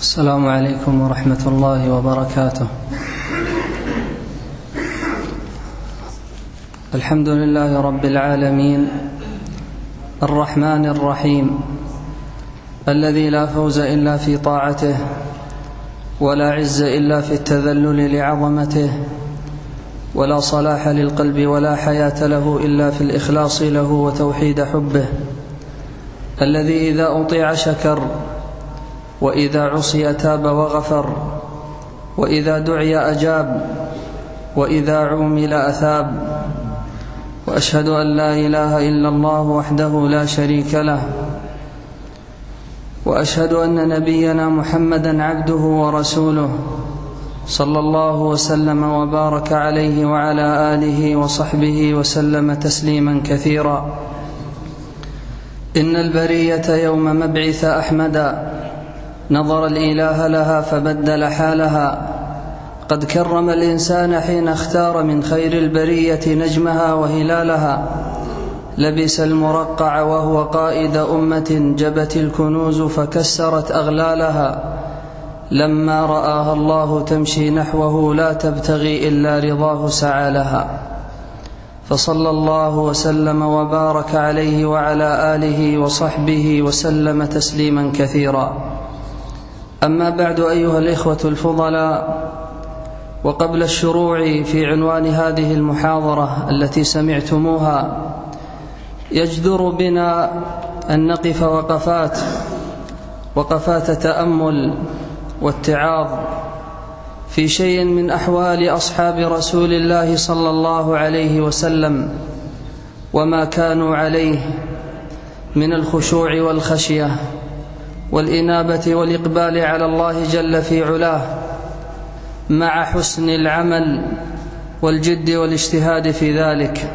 السلام عليكم ورحمة الله وبركاته. الحمد لله رب العالمين الرحمن الرحيم الذي لا فوز إلا في طاعته ولا عز إلا في التذلل لعظمته ولا صلاح للقلب ولا حياة له إلا في الإخلاص له وتوحيد حبه، الذي إذا أطيع شكر وإذا عصي تاب وغفر، وإذا دعي أجاب، وإذا عومل أثاب. وأشهد أن لا إله إلا الله وحده لا شريك له، وأشهد أن نبينا محمدا عبده ورسوله صلى الله وسلم وبارك عليه وعلى آله وصحبه وسلم تسليما كثيرا. إن البرية يوم مبعث أحمدا نظر الإله لها فبدل حالها، قد كرم الإنسان حين اختار من خير البرية نجمها وهلالها، لبس المرقع وهو قائد أمة جبت الكنوز فكسرت أغلالها، لما رآها الله تمشي نحوه لا تبتغي إلا رضاه سعى لها، فصلى الله وسلم وبارك عليه وعلى آله وصحبه وسلم تسليما كثيرا. أما بعد أيها الإخوة الفضلاء، وقبل الشروع في عنوان هذه المحاضرة التي سمعتموها، يجدر بنا أن نقف وقفات تأمل واتعاظ في شيء من أحوال أصحاب رسول الله صلى الله عليه وسلم وما كانوا عليه من الخشوع والخشية والإنابة والإقبال على الله جل في علاه، مع حسن العمل والجد والاجتهاد في ذلك.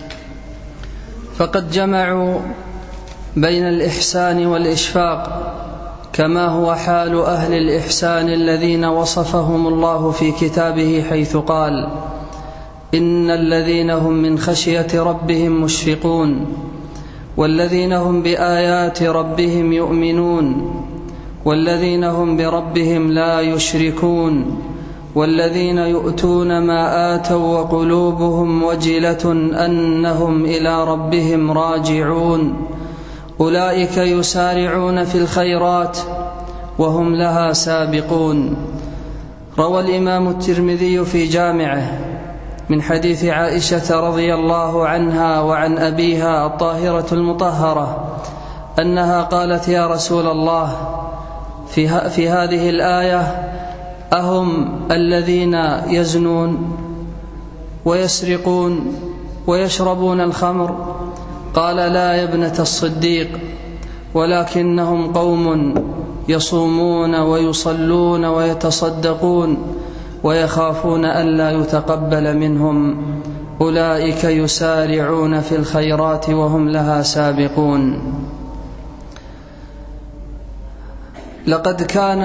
فقد جمعوا بين الإحسان والإشفاق، كما هو حال أهل الإحسان الذين وصفهم الله في كتابه حيث قال: إن الذين هم من خشية ربهم مشفقون، والذين هم بآيات ربهم يؤمنون، والذين هم بربهم لا يشركون، والذين يؤتون ما آتوا وقلوبهم وجلة أنهم إلى ربهم راجعون، أولئك يسارعون في الخيرات وهم لها سابقون. روى الإمام الترمذي في جامعه من حديث عائشة رضي الله عنها وعن أبيها الطاهرة المطهرة أنها قالت: يا رسول الله، في هذه الآية أهم الذين يزنون ويسرقون ويشربون الخمر؟ قال: لا يا ابنة الصديق، ولكنهم قوم يصومون ويصلون ويتصدقون ويخافون ألا يتقبل منهم، أولئك يسارعون في الخيرات وهم لها سابقون. لقد كان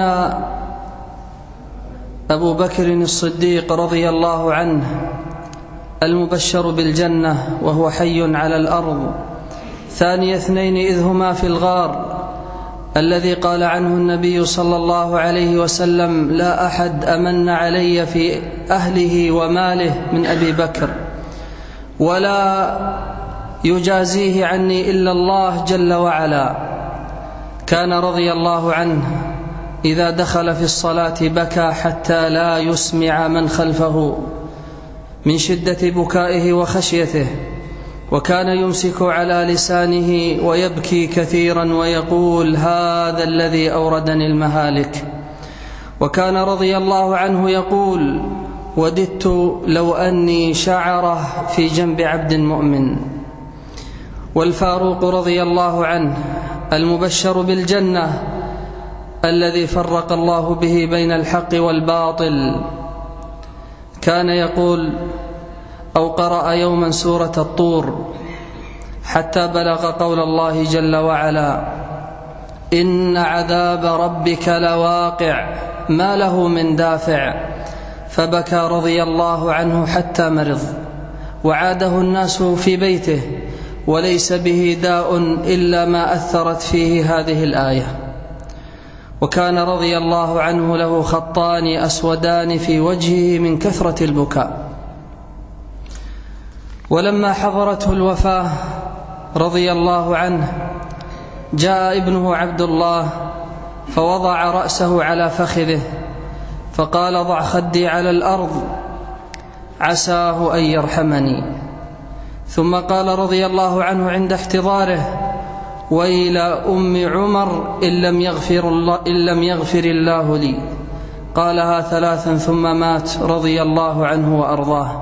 أبو بكر الصديق رضي الله عنه المبشر بالجنة وهو حي على الأرض، ثاني اثنين إذ هما في الغار، الذي قال عنه النبي صلى الله عليه وسلم: لا أحد أمن علي في أهله وماله من أبي بكر، ولا يجازيه عني إلا الله جل وعلا. كان رضي الله عنه إذا دخل في الصلاة بكى حتى لا يسمع من خلفه من شدة بكائه وخشيته، وكان يمسك على لسانه ويبكي كثيرا ويقول: هذا الذي أوردني المهالك. وكان رضي الله عنه يقول: وددت لو أني شعرة في جنب عبد مؤمن. والفاروق رضي الله عنه المبشر بالجنة الذي فرق الله به بين الحق والباطل، كان يقول أو قرأ يوما سورة الطور حتى بلغ قول الله جل وعلا: إن عذاب ربك لواقع ما له من دافع، فبكى رضي الله عنه حتى مرض، وعاده الناس في بيته وليس به داء إلا ما أثرت فيه هذه الآية. وكان رضي الله عنه له خطان أسودان في وجهه من كثرة البكاء. ولما حضرته الوفاة رضي الله عنه جاء ابنه عبد الله فوضع رأسه على فخذه فقال: ضع خدي على الأرض عساه أن يرحمني. ثم قال رضي الله عنه عند احتضاره: ويل أم عمر إن لم يغفر الله لي. قالها 3 ثم مات رضي الله عنه وأرضاه.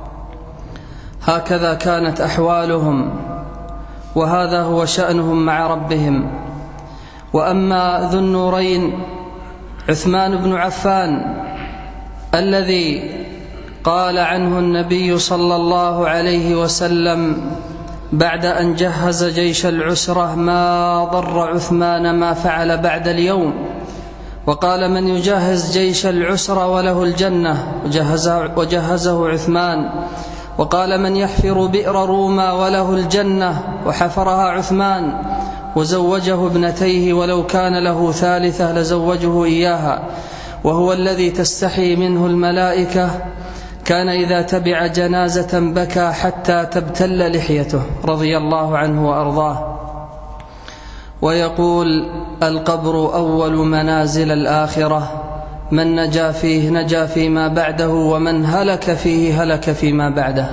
هكذا كانت أحوالهم، وهذا هو شأنهم مع ربهم. وأما ذو النورين عثمان بن عفان الذي قال عنه النبي صلى الله عليه وسلم بعد أن جهز جيش العسرة: ما ضر عثمان ما فعل بعد اليوم. وقال: من يجهز جيش العسرة وله الجنة، وجهزه عثمان. وقال: من يحفر بئر روما وله الجنة، وحفرها عثمان. وزوجه ابنتيه، ولو كان له ثالثة لزوجه إياها، وهو الذي تستحي منه الملائكة. كان إذا تبع جنازة بكى حتى تبتل لحيته رضي الله عنه وأرضاه. ويقول: القبر أول منازل الآخرة، من نجا فيه نجا فيما بعده، ومن هلك فيه هلك فيما بعده.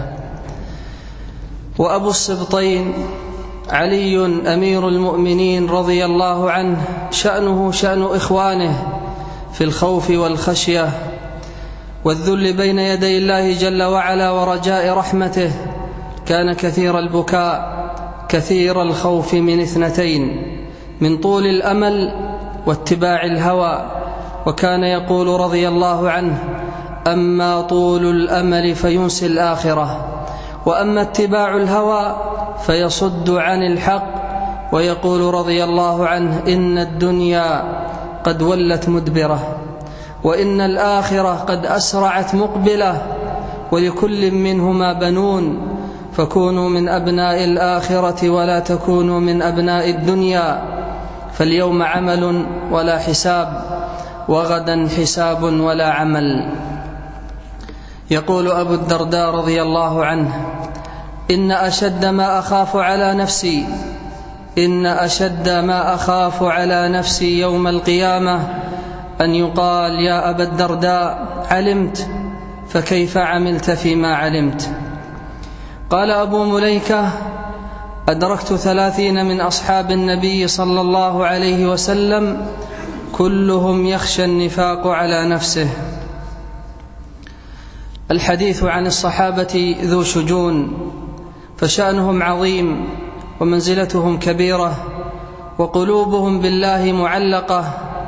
وأبو السبطين علي أمير المؤمنين رضي الله عنه شأنه شأن إخوانه في الخوف والخشية والذل بين يدي الله جل وعلا ورجاء رحمته. كان كثير البكاء كثير الخوف من 2: من طول الأمل واتباع الهوى. وكان يقول رضي الله عنه: أما طول الأمل فينسي الآخرة، وأما اتباع الهوى فيصد عن الحق. ويقول رضي الله عنه: إن الدنيا قد ولت مدبرة، وإن الآخرة قد أسرعت مقبلة، ولكل منهما بنون، فكونوا من أبناء الآخرة ولا تكونوا من أبناء الدنيا، فاليوم عمل ولا حساب، وغدا حساب ولا عمل. يقول أبو الدرداء رضي الله عنه: إن أشد ما أخاف على نفسي يوم القيامة أن يقال: يا أبا الدرداء علمت، فكيف عملت فيما علمت؟ قال أبو مليكة: أدركت 30 من أصحاب النبي صلى الله عليه وسلم كلهم يخشى النفاق على نفسه. الحديث عن الصحابة ذو شجون، فشأنهم عظيم ومنزلتهم كبيرة وقلوبهم بالله معلقة.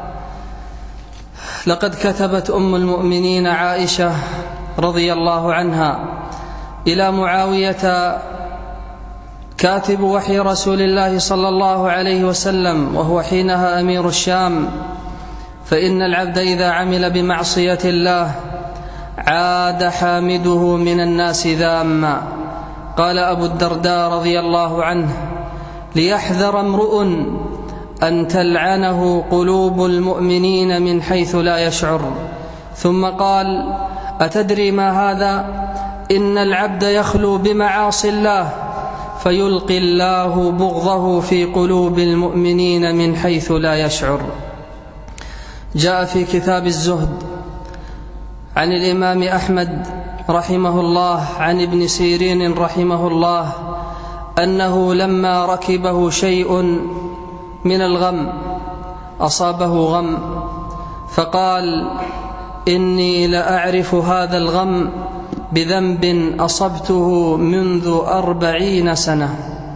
لقد كتبت أم المؤمنين عائشة رضي الله عنها إلى معاوية كاتب وحي رسول الله صلى الله عليه وسلم، وهو حينها أمير الشام: فإن العبد إذا عمل بمعصية الله عاد حامده من الناس ذاما. قال أبو الدرداء رضي الله عنه: ليحذر امرؤ أن تلعنه قلوب المؤمنين من حيث لا يشعر. ثم قال: أتدري ما هذا؟ إن العبد يخلو بمعاصي الله فيلقي الله بغضه في قلوب المؤمنين من حيث لا يشعر. جاء في كتاب الزهد عن الإمام أحمد رحمه الله عن ابن سيرين رحمه الله أنه لما ركبه شيء من الغم أصابه غم، فقال: إني لأعرف هذا الغم بذنب أصبته منذ 40 سنة.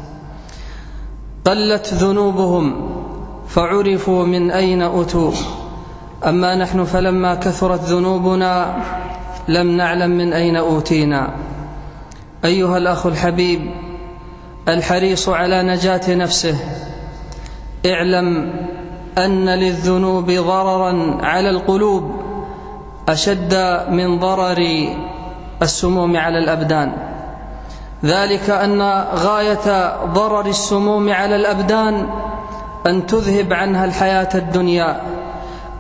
قلت ذنوبهم فعرفوا من أين أتوا، أما نحن فلما كثرت ذنوبنا لم نعلم من أين أوتينا. أيها الأخ الحبيب الحريص على نجاة نفسه، اعلم أن للذنوب ضررا على القلوب أشد من ضرر السموم على الأبدان. ذلك أن غاية ضرر السموم على الأبدان أن تذهب عنها الحياة الدنيا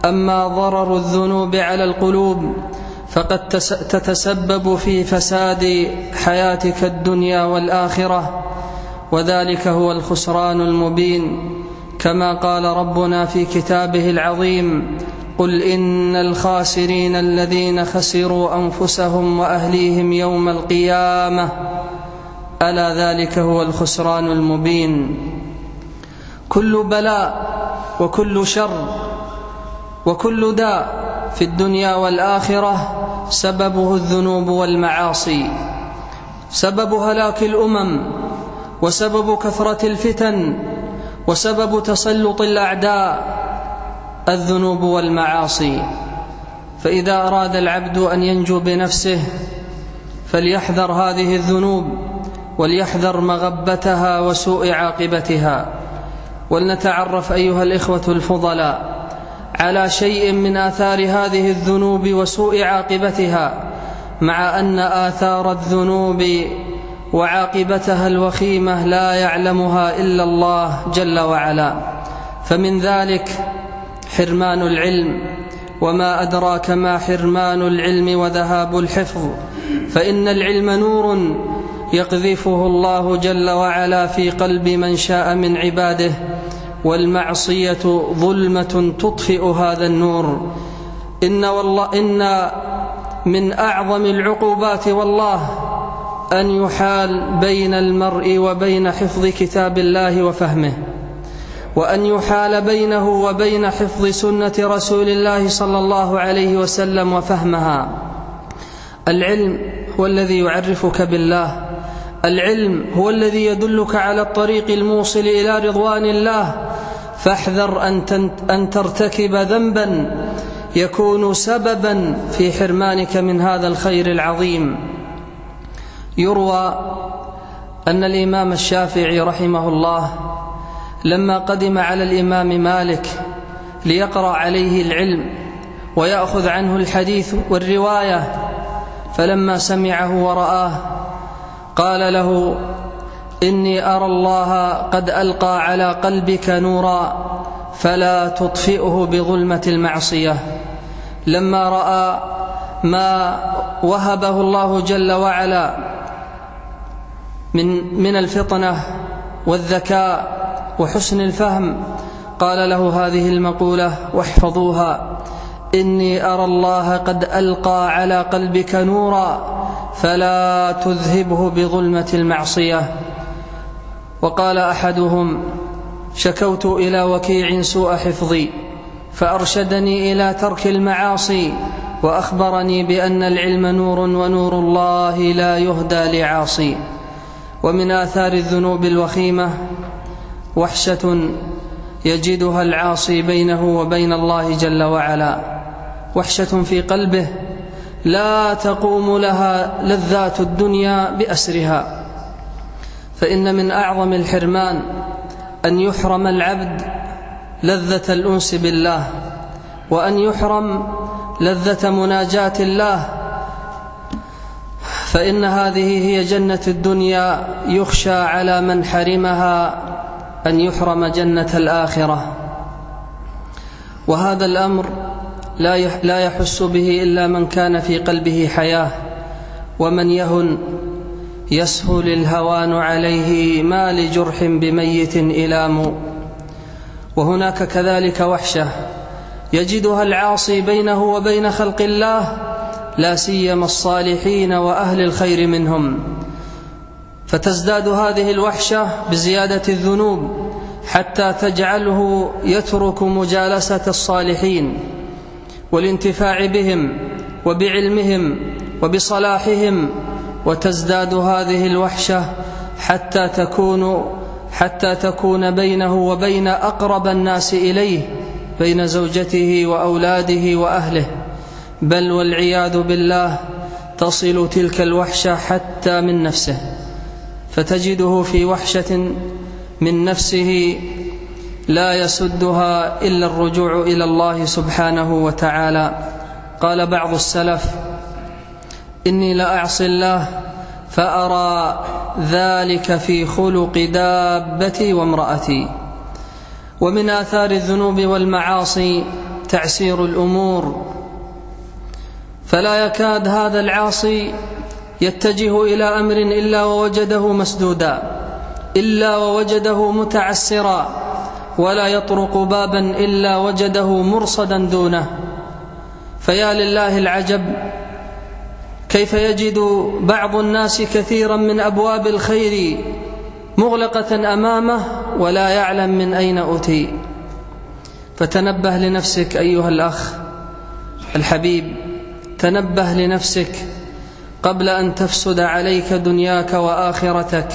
أما ضرر الذنوب على القلوب فقد تتسبب في فساد حياتك الدنيا والآخرة، وذلك هو الخسران المبين، كما قال ربنا في كتابه العظيم: قل إن الخاسرين الذين خسروا أنفسهم وأهليهم يوم القيامة، ألا ذلك هو الخسران المبين. كل بلاء وكل شر وكل داء في الدنيا والآخرة سببه الذنوب والمعاصي، سبب هلاك الأمم، وسبب كثرة الفتن، وسبب تسلط الأعداء الذنوب والمعاصي. فإذا أراد العبد أن ينجو بنفسه فليحذر هذه الذنوب، وليحذر مغبتها وسوء عاقبتها. ولنتعرف أيها الإخوة الفضلاء على شيء من آثار هذه الذنوب وسوء عاقبتها، مع أن آثار الذنوب وعاقبتها الوخيمة لا يعلمها إلا الله جل وعلا. فمن ذلك حرمان العلم، وما أدراك ما حرمان العلم وذهاب الحفظ، فإن العلم نور يقذفه الله جل وعلا في قلب من شاء من عباده، والمعصية ظلمة تطفئ هذا النور. إن من أعظم العقوبات والله أن يحال بين المرء وبين حفظ كتاب الله وفهمه، وأن يحال بينه وبين حفظ سنة رسول الله صلى الله عليه وسلم وفهمها. العلم هو الذي يعرفك بالله، العلم هو الذي يدلك على الطريق الموصل إلى رضوان الله، فاحذر أن ترتكب ذنبا يكون سببا في حرمانك من هذا الخير العظيم. يروى أن الإمام الشافعي رحمه الله لما قدم على الإمام مالك ليقرأ عليه العلم ويأخذ عنه الحديث والرواية، فلما سمعه ورآه قال له: إني أرى الله قد ألقى على قلبك نورا فلا تطفئه بظلمة المعصية. لما رأى ما وهبه الله جل وعلا من الفطنة والذكاء وحسن الفهم، قال له هذه المقولة واحفظوها: إني أرى الله قد ألقى على قلبك نورا فلا تذهبه بظلمة المعصية. وقال أحدهم: شكوت إلى وكيع سوء حفظي فأرشدني إلى ترك المعاصي، وأخبرني بأن العلم نور ونور الله لا يهدى لعاصي. ومن آثار الذنوب الوخيمة وحشة يجدها العاصي بينه وبين الله جل وعلا، وحشة في قلبه لا تقوم لها لذات الدنيا بأسرها. فإن من أعظم الحرمان أن يحرم العبد لذة الأنس بالله، وأن يحرم لذة مناجاة الله، فإن هذه هي جنة الدنيا، يخشى على من حرمها أن يحرم جنة الآخرة. وهذا الأمر لا يحس به إلا من كان في قلبه حياة، ومن يهن يسهل الهوان عليه، ما لجرح بميت إلام. وهناك كذلك وحشة يجدها العاصي بينه وبين خلق الله، لا سيما الصالحين وأهل الخير منهم، فتزداد هذه الوحشة بزيادة الذنوب حتى تجعله يترك مجالسة الصالحين والانتفاع بهم وبعلمهم وبصلاحهم، وتزداد هذه الوحشة حتى تكون بينه وبين أقرب الناس إليه، بين زوجته وأولاده وأهله، بل والعياذ بالله تصل تلك الوحشة حتى من نفسه، فتجده في وحشة من نفسه لا يسدها إلا الرجوع إلى الله سبحانه وتعالى. قال بعض السلف: إني لأعصي الله فأرى ذلك في خلق دابتي وامرأتي. ومن آثار الذنوب والمعاصي تعسير الأمور، فلا يكاد هذا العاصي يتجه إلى أمر إلا ووجده مسدودا، إلا ووجده متعسرا، ولا يطرق بابا إلا وجده مرصدا دونه. فيا لله العجب كيف يجد بعض الناس كثيرا من أبواب الخير مغلقة أمامه ولا يعلم من أين أتي. فتنبه لنفسك أيها الأخ الحبيب، تنبه لنفسك قبل أن تفسد عليك دنياك وآخرتك.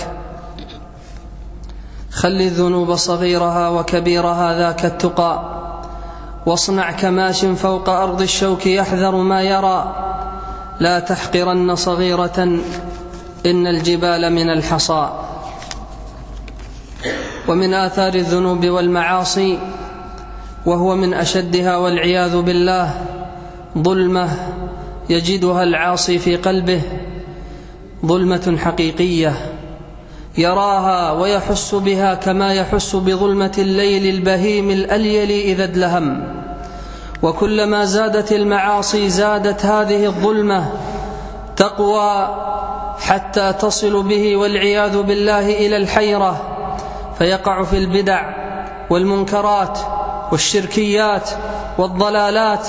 خل الذنوب صغيرها وكبيرها ذاك التقى، واصنع كماش فوق أرض الشوك يحذر ما يرى، لا تحقرن صغيرة إن الجبال من الحصى. ومن آثار الذنوب والمعاصي وهو من أشدها والعياذ بالله ظلمة يجدها العاصي في قلبه، ظلمة حقيقية يراها ويحس بها كما يحس بظلمة الليل البهيم الأليل إذا ادلهم. وكلما زادت المعاصي زادت هذه الظلمة تقوى حتى تصل به والعياذ بالله إلى الحيرة، فيقع في البدع والمنكرات والشركيات والضلالات.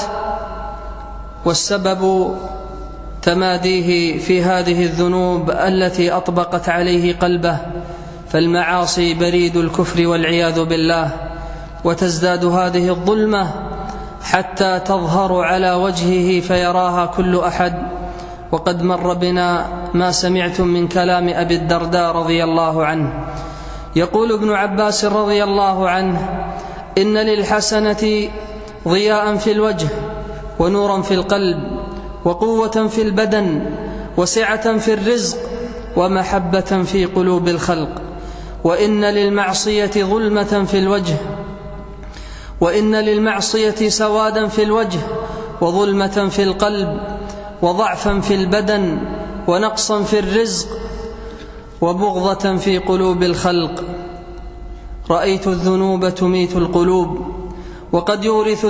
والسبب تماديه في هذه الذنوب التي أطبقت عليه قلبه، فالمعاصي بريد الكفر والعياذ بالله. وتزداد هذه الظلمة حتى تظهر على وجهه فيراها كل أحد. وقد مر بنا ما سمعتم من كلام أبي الدرداء رضي الله عنه، يقول ابن عباس رضي الله عنه: إن للحسنة ضياء في الوجه ونورا في القلب وقوة في البدن وسعة في الرزق ومحبة في قلوب الخلق، وإن للمعصية ظلمة في الوجه، وإن للمعصية سوادا في الوجه وظلمة في القلب وضعفا في البدن ونقصا في الرزق وبغضة في قلوب الخلق. رأيت الذنوب تميت القلوب، وقد يورث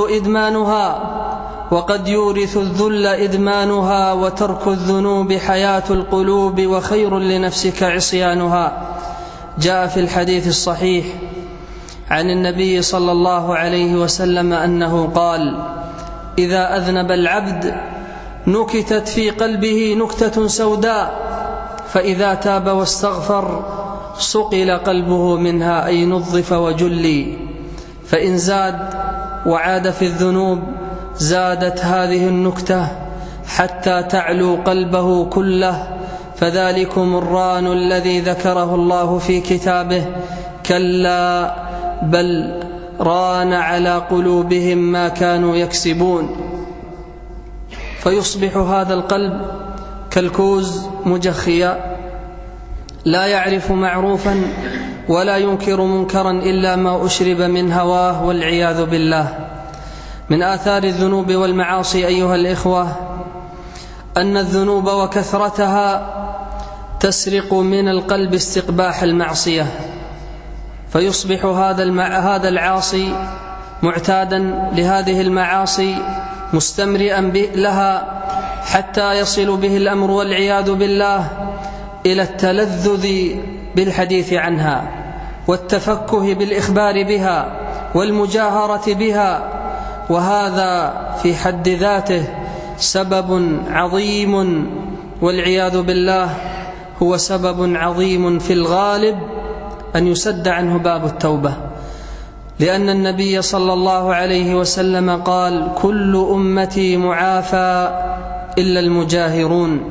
الذل إدمانها وترك الذنوب حياة القلوب وخير لنفسك عصيانها. جاء في الحديث الصحيح عن النبي صلى الله عليه وسلم أنه قال: إذا أذنب العبد نكتت في قلبه نكتة سوداء، فإذا تاب واستغفر صقل قلبه منها، أي نظف وجلي. فإن زاد وعاد في الذنوب زادت هذه النكتة حتى تعلو قلبه كله. فذلكم الران الذي ذكره الله في كتابه: كلا بل ران على قلوبهم ما كانوا يكسبون. فيصبح هذا القلب كالكوز مجخيا، لا يعرف معروفا ولا ينكر منكرا إلا ما أشرب من هواه والعياذ بالله. من آثار الذنوب والمعاصي أيها الإخوة أن الذنوب وكثرتها تسرق من القلب استقباح المعصية، فيصبح هذا العاصي معتادا لهذه المعاصي مستمرئا لها حتى يصل به الأمر والعياذ بالله إلى التلذذ بالحديث عنها والتفكه بالإخبار بها والمجاهرة بها. وهذا في حد ذاته سبب عظيم والعياذ بالله، هو سبب عظيم في الغالب أن يسد عنه باب التوبة، لأن النبي صلى الله عليه وسلم قال: كل أمتي معافى إلا المجاهرون.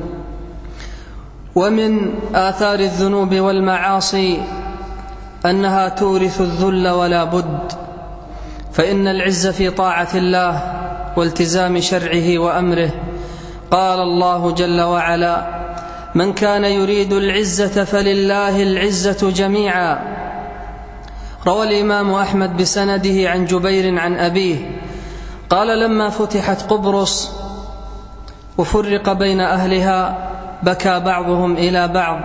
ومن آثار الذنوب والمعاصي أنها تورث الذل ولا بد، فإن العز في طاعة الله والتزام شرعه وأمره. قال الله جل وعلا: من كان يريد العزة فلله العزة جميعا. روى الإمام أحمد بسنده عن جبير عن أبيه قال: لما فتحت قبرص وفرق بين أهلها بكى بعضهم إلى بعض.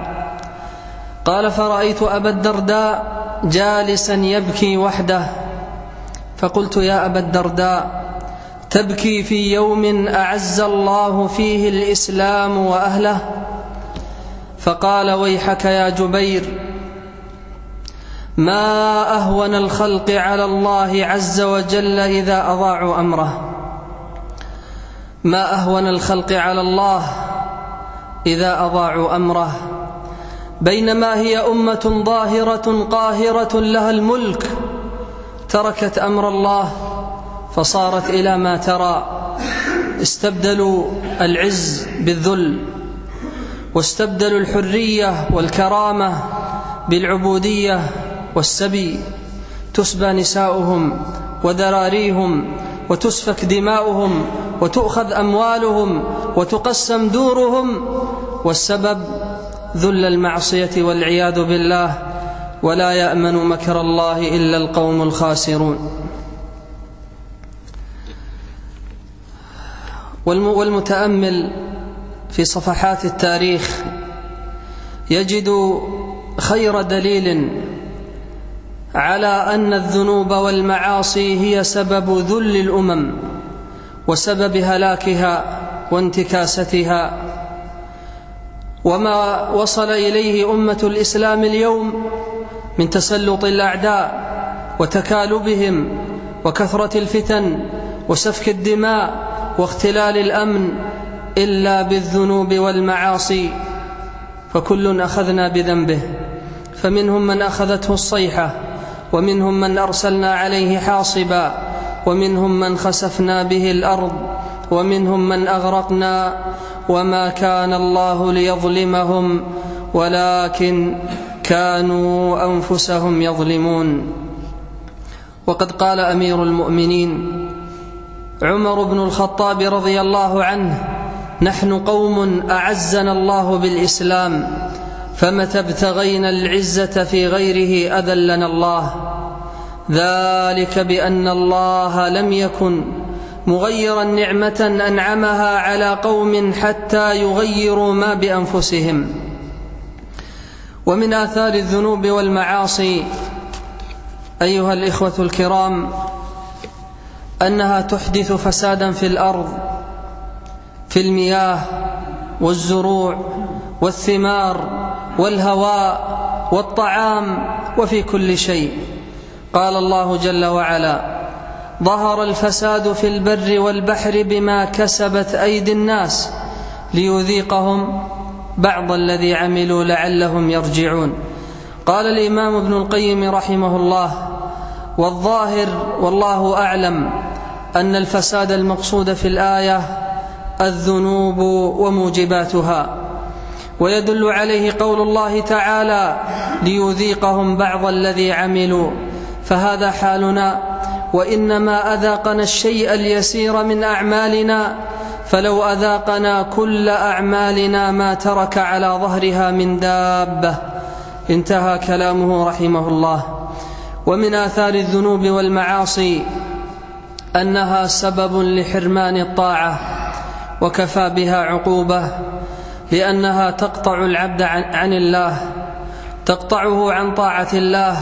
قال: فرأيت أبا الدرداء جالسا يبكي وحده، فقلت: يا أبا الدرداء، تبكي في يوم أعز الله فيه الإسلام وأهله؟ فقال: ويحك يا جبير، ما أهون الخلق على الله عز وجل إذا أضاعوا أمره. ما أهون الخلق على الله إذا أضاعوا أمره، بينما هي أمة ظاهرة قاهرة لها الملك تركت أمر الله فصارت إلى ما ترى. استبدلوا العز بالذل، واستبدلوا الحرية والكرامة بالعبودية والسبي. تسبى نساؤهم وذراريهم، وتسفك دماؤهم، وتؤخذ أموالهم، وتقسم دورهم، والسبب ذل المعصية والعياذ بالله. ولا يأمن مكر الله إلا القوم الخاسرون. والمتأمل في صفحات التاريخ يجد خير دليل على أن الذنوب والمعاصي هي سبب ذل الأمم وسبب هلاكها وانتكاستها. وما وصل إليه أمة الإسلام اليوم من تسلط الأعداء وتكالبهم وكثرة الفتن وسفك الدماء واختلال الأمن إلا بالذنوب والمعاصي، فكل أخذنا بذنبه. فمنهم من أخذته الصيحة، ومنهم من أرسلنا عليه حاصبا، ومنهم من خسفنا به الأرض، ومنهم من أغرقنا. وما كان الله ليظلمهم ولكن كانوا أنفسهم يظلمون. وقد قال أمير المؤمنين عمر بن الخطاب رضي الله عنه: نحن قوم أعزنا الله بالإسلام، فمتى ابتغينا العزة في غيره أذلنا الله. ذلك بأن الله لم يكن مغيرا نعمة أنعمها على قوم حتى يغيروا ما بأنفسهم. ومن آثار الذنوب والمعاصي أيها الإخوة الكرام أنها تحدث فسادا في الأرض، في المياه والزروع والثمار والهواء والطعام وفي كل شيء. قال الله جل وعلا: ظهر الفساد في البر والبحر بما كسبت أيدي الناس ليذيقهم بعض الذي عملوا لعلهم يرجعون. قال الإمام ابن القيم رحمه الله: والظاهر والله أعلم أن الفساد المقصود في الآية الذنوب وموجباتها، ويدل عليه قول الله تعالى: ليذيقهم بعض الذي عملوا. فهذا حالنا، وإنما أذاقنا الشيء اليسير من أعمالنا، فلو أذاقنا كل أعمالنا ما ترك على ظهرها من دابة. انتهى كلامه رحمه الله. ومن آثار الذنوب والمعاصي أنها سبب لحرمان الطاعة، وكفى بها عقوبة، لأنها تقطع العبد عن الله، تقطعه عن طاعة الله.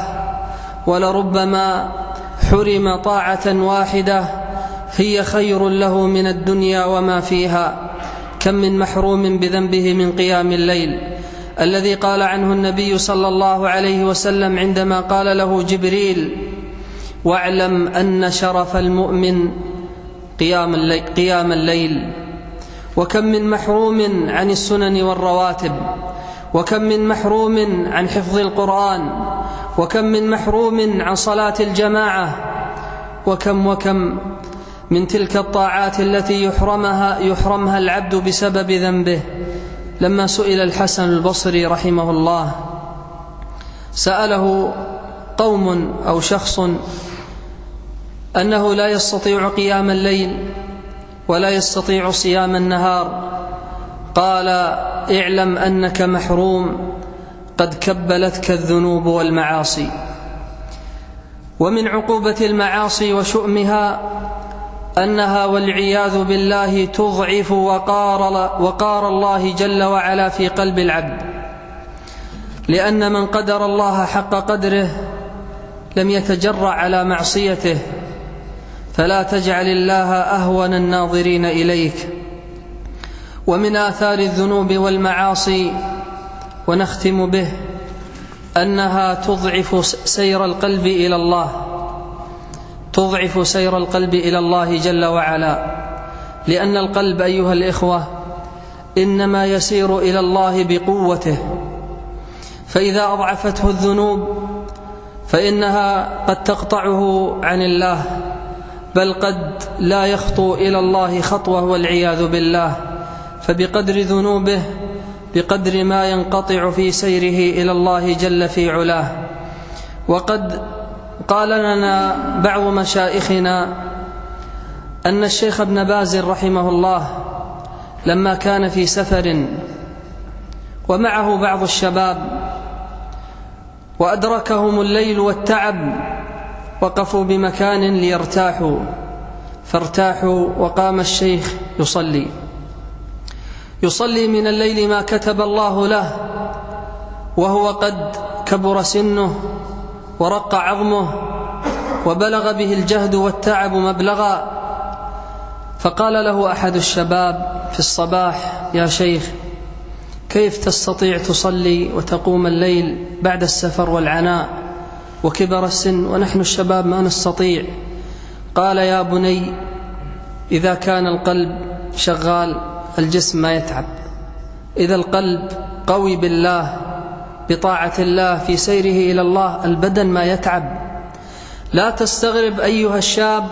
ولربما حرم طاعة واحدة هي خير له من الدنيا وما فيها. كم من محروم بذنبه من قيام الليل الذي قال عنه النبي صلى الله عليه وسلم عندما قال له جبريل: واعلم أن شرف المؤمن قيام الليل. وكم من محروم عن السنن والرواتب، وكم من محروم عن حفظ القرآن، وكم من محروم عن صلاة الجماعة، وكم من تلك الطاعات التي يحرمها العبد بسبب ذنبه. لما سئل الحسن البصري رحمه الله، سأله قوم أو شخص أنه لا يستطيع قيام الليل ولا يستطيع صيام النهار، قال: اعلم أنك محروم، قد كبلتك الذنوب والمعاصي. ومن عقوبة المعاصي وشؤمها أنها والعياذ بالله تضعف وقار الله جل وعلا في قلب العبد، لأن من قدر الله حق قدره لم يتجرأ على معصيته فلا تجعل الله أهون الناظرين إليك. ومن آثار الذنوب والمعاصي ونختم به أنها تضعف سير القلب إلى الله، تضعف سير القلب إلى الله جل وعلا، لأن القلب أيها الإخوة إنما يسير إلى الله بقوته، فإذا أضعفته الذنوب فإنها قد تقطعه عن الله، بل قد لا يخطو إلى الله خطوة والعياذ بالله. فبقدر ذنوبه بقدر ما ينقطع في سيره إلى الله جل في علاه. وقد قال لنا بعض مشايخنا أن الشيخ ابن باز رحمه الله لما كان في سفر ومعه بعض الشباب وأدركهم الليل والتعب، وقفوا بمكان ليرتاحوا، فارتاحوا وقام الشيخ يصلي من الليل ما كتب الله له، وهو قد كبر سنه ورق عظمه وبلغ به الجهد والتعب مبلغا. فقال له أحد الشباب في الصباح: يا شيخ، كيف تستطيع تصلي وتقوم الليل بعد السفر والعناء وكبر السن ونحن الشباب ما نستطيع؟ قال: يا بني، إذا كان القلب شغال الجسم ما يتعب، إذا القلب قوي بالله بطاعة الله في سيره إلى الله البدن ما يتعب. لا تستغرب أيها الشاب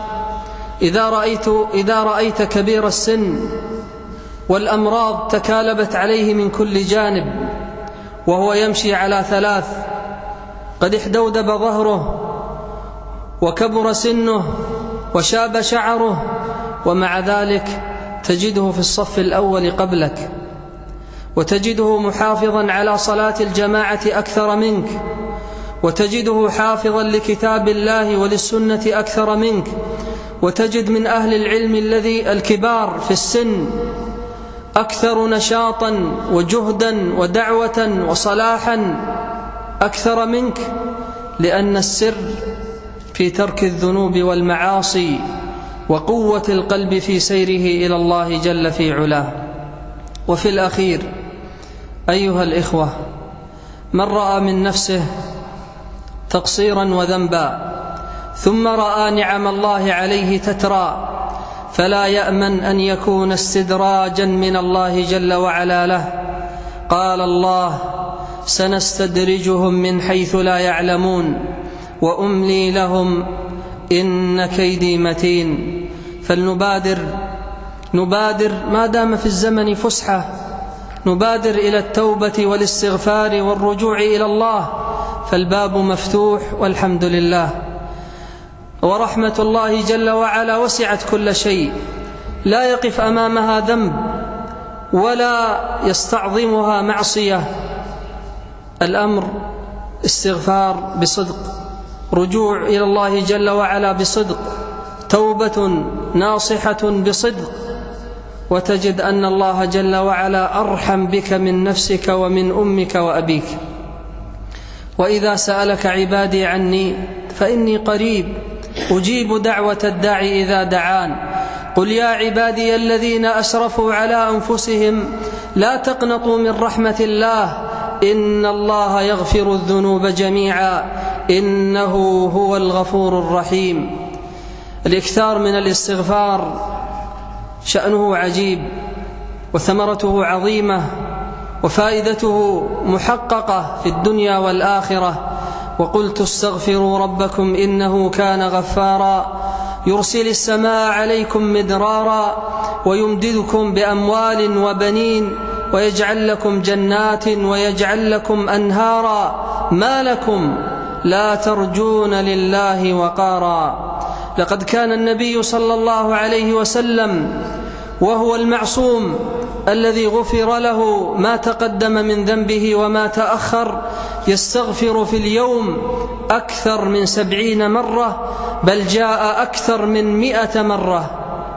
إذا رأيت كبير السن والأمراض تكالبت عليه من كل جانب وهو يمشي على 3، قد احدودب ظهره وكبر سنه وشاب شعره، ومع ذلك تجده في الصف الأول قبلك، وتجده محافظا على صلاة الجماعة أكثر منك، وتجده حافظا لكتاب الله وللسنة أكثر منك، وتجد من أهل العلم الكبار في السن أكثر نشاطا وجهدا ودعوة وصلاحا أكثر منك، لأن السر في ترك الذنوب والمعاصي وقوة القلب في سيره إلى الله جل في علاه. وفي الأخير أيها الإخوة، من رأى من نفسه تقصيرا وذنبا ثم رأى نعم الله عليه تترى، فلا يأمن أن يكون استدراجا من الله جل وعلا له. قال الله: سنستدرجهم من حيث لا يعلمون وأملي لهم إن كيدي متين. فلنبادر ما دام في الزمن فسحة، نبادر إلى التوبة والاستغفار والرجوع إلى الله، فالباب مفتوح والحمد لله. ورحمة الله جل وعلا وسعت كل شيء، لا يقف أمامها ذنب ولا يستعظمها معصية. الأمر استغفار بصدق، رجوع إلى الله جل وعلا بصدق، توبة ناصحة بصدق، وتجد أن الله جل وعلا أرحم بك من نفسك ومن أمك وأبيك. وإذا سألك عبادي عني فإني قريب أجيب دعوة الداعي إذا دعان. قل يا عبادي الذين أسرفوا على أنفسهم لا تقنطوا من رحمة الله إن الله يغفر الذنوب جميعا إنه هو الغفور الرحيم. الإكثار من الاستغفار شأنه عجيب وثمرته عظيمة وفائدته محققة في الدنيا والآخرة. وقلت استغفروا ربكم إنه كان غفارا يرسل السماء عليكم مدرارا ويمددكم بأموال وبنين ويجعل لكم جنات ويجعل لكم أنهارا ما لكم لا ترجون لله وقارا. لقد كان النبي صلى الله عليه وسلم وهو المعصوم الذي غفر له ما تقدم من ذنبه وما تأخر يستغفر في اليوم أكثر من 70 مرة، بل جاء أكثر من 100 مرة.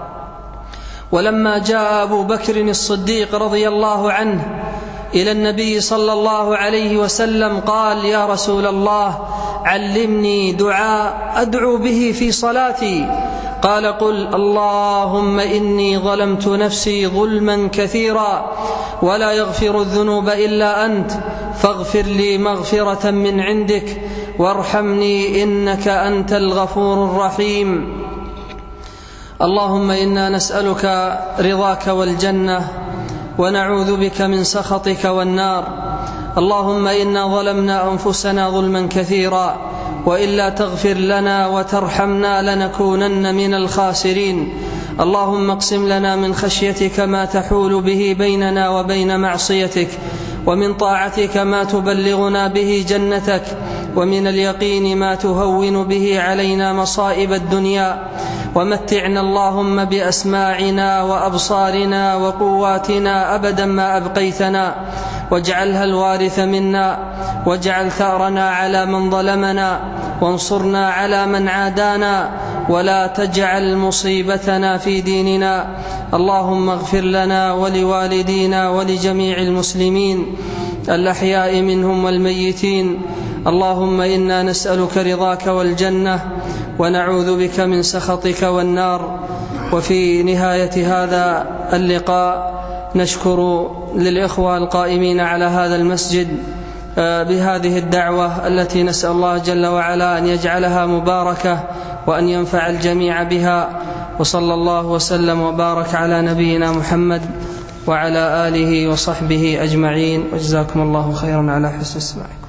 ولما جاء أبو بكر الصديق رضي الله عنه إلى النبي صلى الله عليه وسلم قال: يا رسول الله علمني دعاء أدعو به في صلاتي. قال: قل اللهم إني ظلمت نفسي ظلما كثيرا ولا يغفر الذنوب إلا أنت فاغفر لي مغفرة من عندك وارحمني إنك أنت الغفور الرحيم. اللهم إنا نسألك رضاك والجنة ونعوذ بك من سخطك والنار. اللهم إنا ظلمنا أنفسنا ظلما كثيرا وإلا تغفر لنا وترحمنا لنكونن من الخاسرين. اللهم اقسم لنا من خشيتك ما تحول به بيننا وبين معصيتك، ومن طاعتك ما تبلغنا به جنتك، ومن اليقين ما تهون به علينا مصائب الدنيا. ومتعنا اللهم بأسماعنا وأبصارنا وقواتنا أبدا ما أبقيتنا، واجعلها الوارث منا، واجعل ثأرنا على من ظلمنا، وانصرنا على من عادانا، ولا تجعل مصيبتنا في ديننا. اللهم اغفر لنا ولوالدينا ولجميع المسلمين الأحياء منهم والميتين. اللهم إنا نسألك رضاك والجنة ونعوذ بك من سخطك والنار. وفي نهاية هذا اللقاء نشكر للإخوة القائمين على هذا المسجد بهذه الدعوة التي نسأل الله جل وعلا أن يجعلها مباركة وأن ينفع الجميع بها. وصلى الله وسلم وبارك على نبينا محمد وعلى آله وصحبه أجمعين، وجزاكم الله خيرا على حسن السماع.